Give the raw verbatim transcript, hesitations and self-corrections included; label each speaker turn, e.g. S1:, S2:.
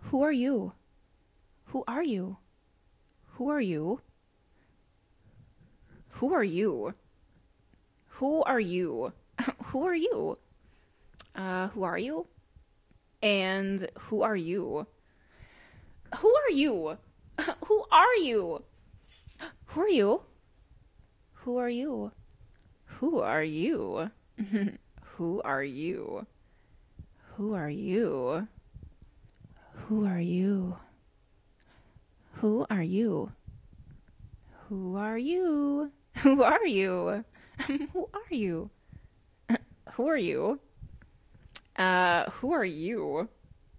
S1: Who are you? Who are you? Who are you? Who are you? Who are you? Who are you? Uh, who are you? And who are you? Who are you? Who are you? Who are you? Who are you? Who are you? Who are you? Who are you? Who are you? Who are you? Who are you? Who are you? Who are you? Who are you? Uh, who are you?